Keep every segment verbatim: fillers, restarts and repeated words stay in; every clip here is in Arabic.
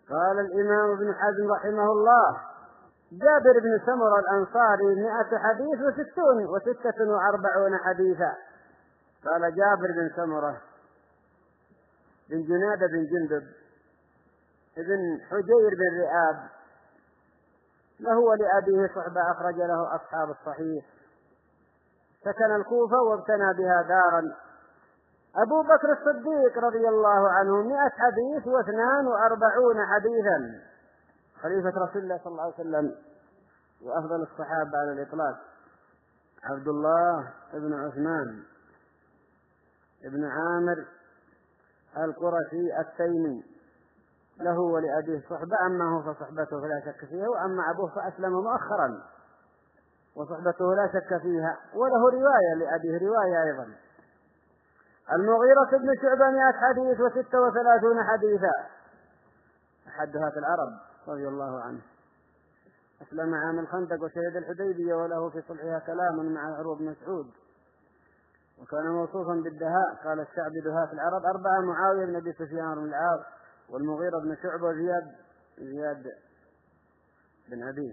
قال الإمام ابن حزم رحمه الله: جابر بن سمرة الأنصاري مئة حديث وستون وستة وأربعون حديثا. قال جابر بن سمرة بن جنادة بن جندب ابن حجير بن رئاب له ولأبيه صحبة أخرج له أصحاب الصحيح، سكن الكوفة وابتنى بها دارا. أبو بكر الصديق رضي الله عنه مئة حديث واثنان وأربعون حديثا، خليفة رسول الله صلى الله عليه وسلم وأفضل الصحابة على الإطلاق. عبد الله بن عثمان ابن عامر القرشي التيمي له ولأبيه صحبة، أما هو فصحبته فلا شك فيها، وأما أبوه فأسلم مؤخرا وصحبته لا شك فيها، وله رواية لأبيه رواية أيضا. المغيرة بن شعبة مئة حديث وستة وثلاثون حديثا، أحدها في العرب رضي الله عنه، أسلم عام الخندق وشهد الحديبية، وله في صلحها كلام مع عروة بن مسعود، وكان موصوفا بالدهاء. قال الشعبي دهاء في العرب أربعة: معاوية بن أبي سفيان بن العاص، والمغيرة بن شعبة، وزياد زياد بن أبيه.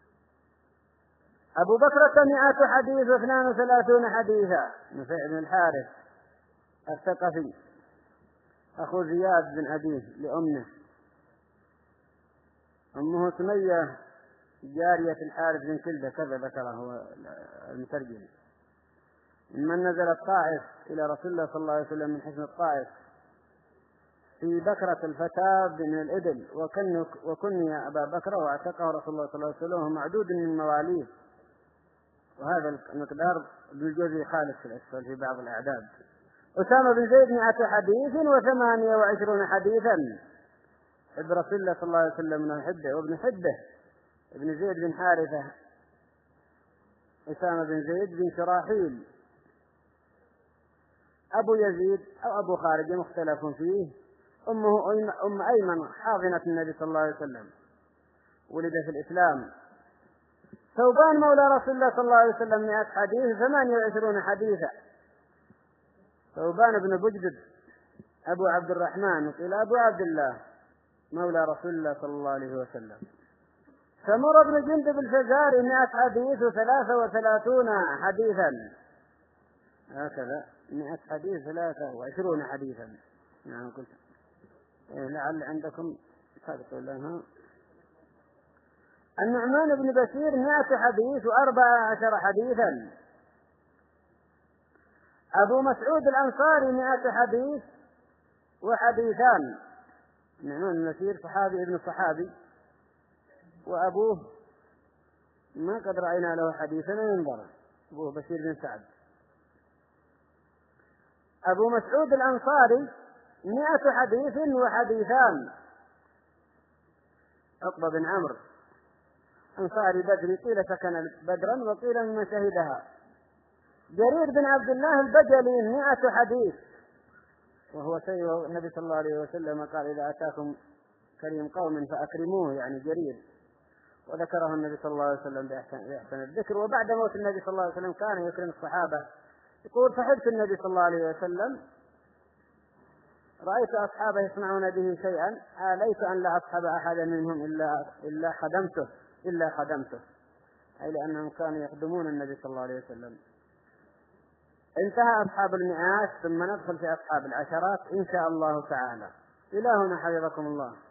أبو بكر مئة حديث واثنان وثلاثون حديثا، نفيع بن الحارث الثقفي أخو زياد بن أبيه لأمه، أمه سمية جارية الحارث بن كلدة، كذا ذكره المترجم. من نزل الطائف إلى رسول الله صلى الله عليه وسلم من حصن الطائف في بكرة الفتاة بن الإبل، وكني أبا بكر، واعتقه رسول الله صلى الله عليه وسلم، معدود من مواليه، وهذا المقدار بالجزء خالص في الأسفل في بعض الأعداد. أسامة بن زيد مئة حديث وثمانية وعشرون حديثا، ابن رسول الله صلى الله عليه وسلم من حبه، وابن حبه ابن زيد بن حارثة أسامة بن زيد بن شراحيل أبو يزيد أو أبو خارج مختلف فيه. أمه أم أيمن حاضنة النبي صلى الله عليه وسلم، ولد في الإسلام. ثوبان مولى رسول الله صلى الله عليه وسلم مئة حديث ثمانية وعشرون حديثا، ثوبان بن بجدد أبو عبد الرحمن، وقيل أبو عبد الله، مولى رسول الله صلى الله عليه وسلم. سمر بن جندب الفزاري مئة حديث وثلاثة وثلاثون حديثا، هكذا مئة حديث ثلاثة وعشرون حديثا. يعني قلت إيه لعل عندكم صدق لها. النعمان بن بشير مئة حديث وأربع عشر حديثا. أبو مسعود الأنصاري مئة حديث وحديثان. النعمان بن بشير صحابي ابن صحابي، وأبوه ما قد رأينا له حديثا ينظر، أبوه بشير بن سعد. أبو مسعود الأنصاري مئة حديث وحديثان. عقبة بن عمرو أنصاري بدري، قيل سكن بدرا وقيل من شهدها. جرير بن عبد الله البجلي مئة حديث، وهو سيد النبي صلى الله عليه وسلم قال: إذا أتاكم كريم قوم فأكرموه، يعني جرير، وذكره النبي صلى الله عليه وسلم بأحسن الذكر. وبعد موت النبي صلى الله عليه وسلم كان يكرم الصحابة، يقول: صحبت النبي صلى الله عليه وسلم، رأيت أصحابه يصنعون به شيئا، آليت أن لا أصحب أحدا منهم إلا إلا خدمته إلا خدمته أي لأنهم كانوا يخدمون النبي صلى الله عليه وسلم. انتهى أصحاب المئات، ثم ندخل في أصحاب العشرات إن شاء الله تعالى. إلهنا حفظكم الله.